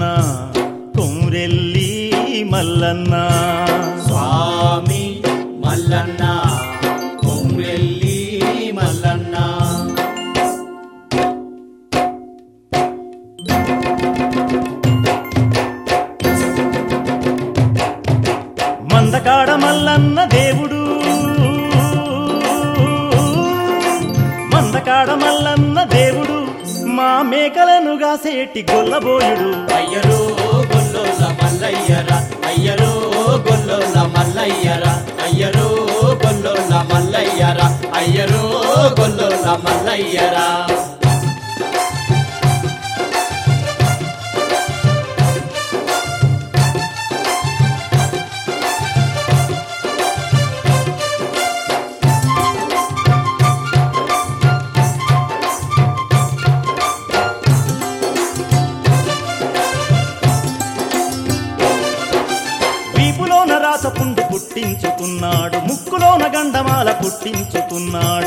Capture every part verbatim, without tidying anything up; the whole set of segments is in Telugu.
మల్లన్న కొమురెల్లి మల్లన్న స్వామి మల్లన్న కొమురెల్లి మల్లన్న మందకాడ మల్లన్న దేవుడు మందకాడ మల్లన్న దేవుడు మా మేకలను గాసేటి గొల్లబోయుడు అయ్యరో గొల్లోల మల్లయ్యరా అయ్యరో గొల్లోల మల్లయ్యరా అయ్యరో గొల్లోల మల్లయ్యరా అయ్యరో గొల్లోల మల్లయ్యరా రాసపుండు పుట్టించుకున్నాడు ముక్కులోన గండమాల పుట్టించుకున్నాడు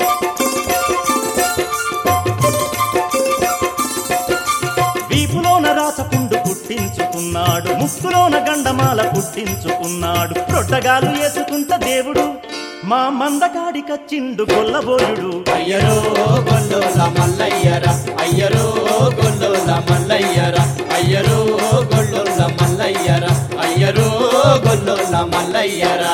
వీపులోన రాసపుండు పుట్టించుకున్నాడు ముక్కులోన గండమాల పుట్టించుకున్నాడు రొట్టగాలు వేసుకుంట దేవుడు మా మందకాడి కచ్చిండు గొల్లబోయుడు అయ్యరో గొల్లోల మల్లయ్యరా అయ్యరో గొల్లోల మల్లయ్యరా అయ్యరో గొల్లోల మల్లయ్యరా అయ్యరో గొల్లోల మల్లయ్యరా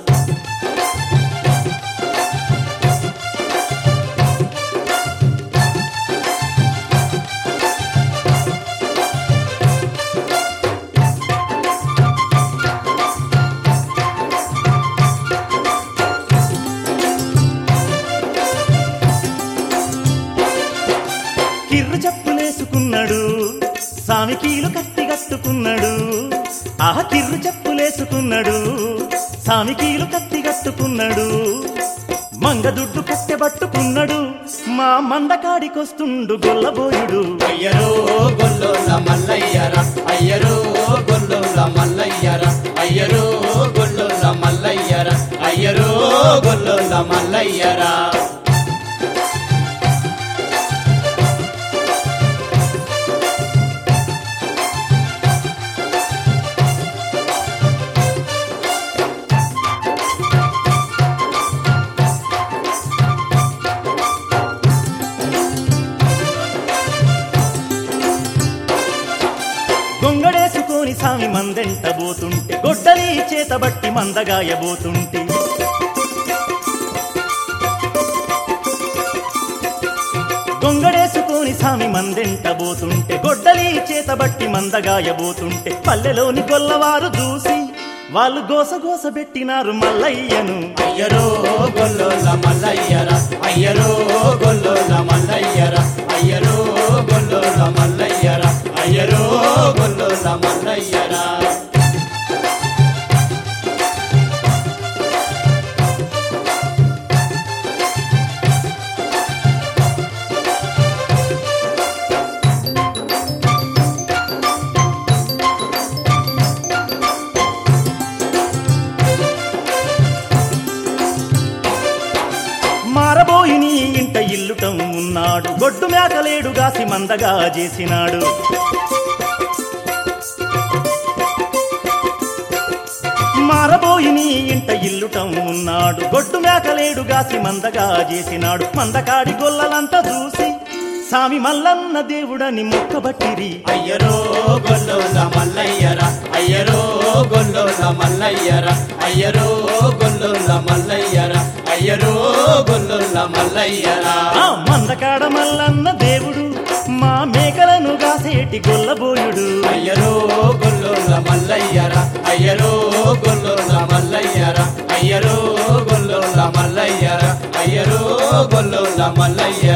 కిర్రు చెప్పులేసుకున్నాడు సామికీలు కత్తి కట్టుకున్నాడు ఆ కిర్రు చెప్పులేసుకున్నాడు సామికీలు కత్తి కట్టుకున్నాడు మంగదుడ్డు కట్టెబట్టుకున్నాడు మా మందకాడికొస్తుండు గొల్లబోయుడు అయ్యరో గొల్లోల మల్లయ్యరా అయ్యరో గొల్లోల మల్లయ్యరా అయ్యరో గొల్లోల మల్లయ్యరా అయ్యరో గొల్లోల మల్లయ్యరా గొంగడేసుకొని సామి మందెంట పోతుంటే గొడ్డలి చేతబట్టి మందగాయబోతుంటే గొంగడేసుకొని సామి మందెంట పోతుంటే గొడ్డలి చేతబట్టి మందగాయబోతుంటే పల్లెలోని గొల్లవారు చూసి వాళ్ళు గోసగోస పెట్టినారు మల్లయ్యను అయ్యరో గొల్లోల మల్లయ్యరా అయ్యరో గొల్లోల మల్లయ్యరా అయ్యరో గొల్లోల మల్లయ్యరా అయ్యరో గొల్లోల మల్లయ్యరా మారబోయి నీ ఇంట ఇల్లుటం ఉన్నాడు గొడ్డు మేకలేడు గాసి మందగా చేసినాడు మారబోయి నీ ఇంట ఇల్లుటం ఉన్నాడు గొడ్డు మేకలేడు గాసి మందగా చేసినాడు మందకాడి గొల్లలంతా చూసి సామి మల్లన్న దేవుడని మొక్కబట్టిరి అయ్యరో గొల్లోల మల్లయ్యరా అయ్యరో గొల్లోల మల్లయ్యరా అయ్యరో గొల్లోల మల్లయ్యరా అయ్యరో గొల్లోల మల్లయ్యరా ఆ మందకాడ మల్లన్న దేవుడు మా మేకలను గాసేటి గొల్లబోయుడు అయ్యరో గొల్లోల మల్లయ్యరా అయ్యరో గొల్లోల మల్లయ్యరా అయ్యరో గొల్లోల మల్లయ్యరా అయ్యరో గొల్లోల మల్లయ్య